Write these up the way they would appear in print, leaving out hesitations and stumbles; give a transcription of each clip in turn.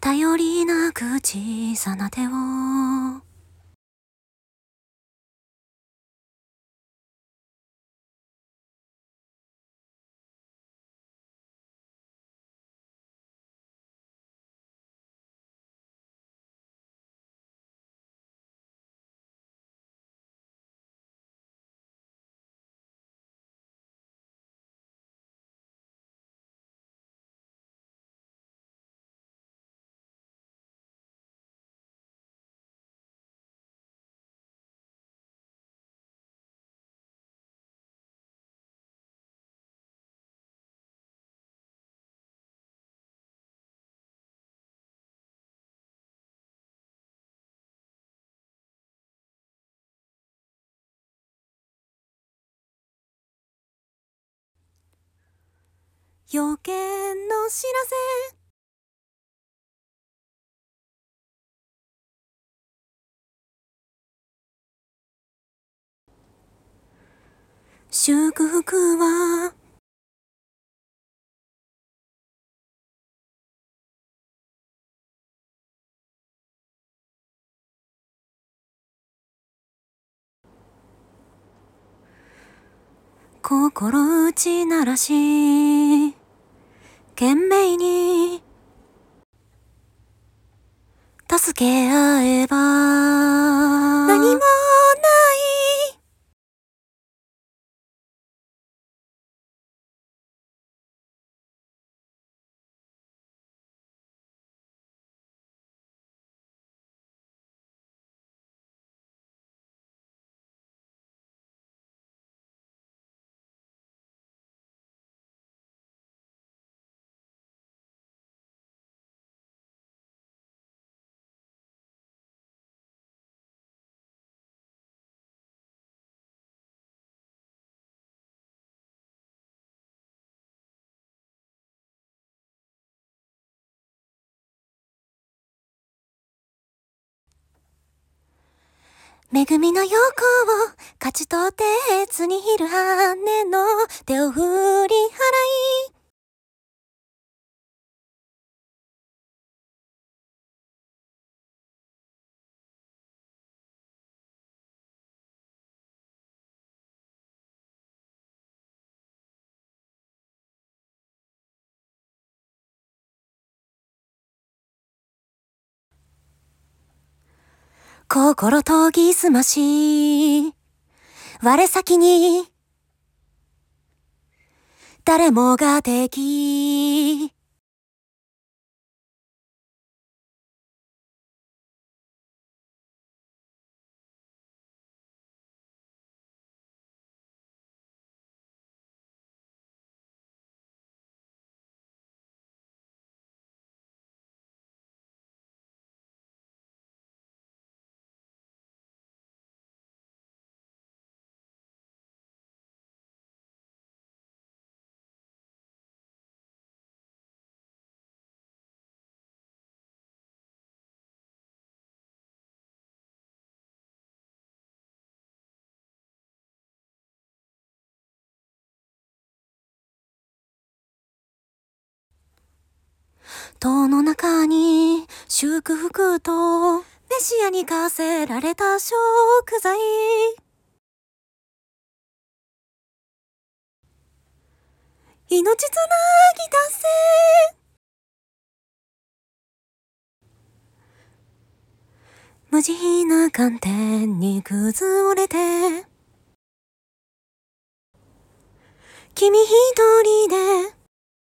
頼りなく小さな手を予見の知らせ祝福は心打ち鳴らし懸命に助け合えば何もない恵みの横を勝ち取って越にいる羽の手を振り払い心研ぎ澄まし我先に誰もが敵塔の中に祝福とメシアに課せられた贖罪命つなぎ達成無慈悲な観点に崩れて君一人で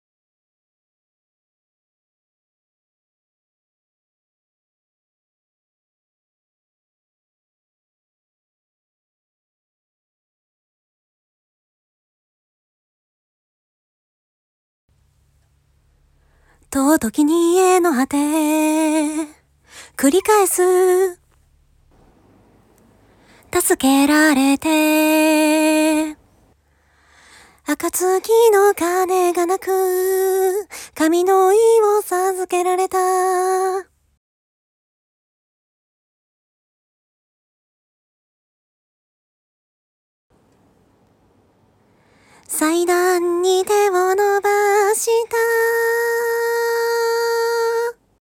と時に家の果て繰り返す助けられて暁の鐘が鳴く神の意を授けられた祭壇に手を乗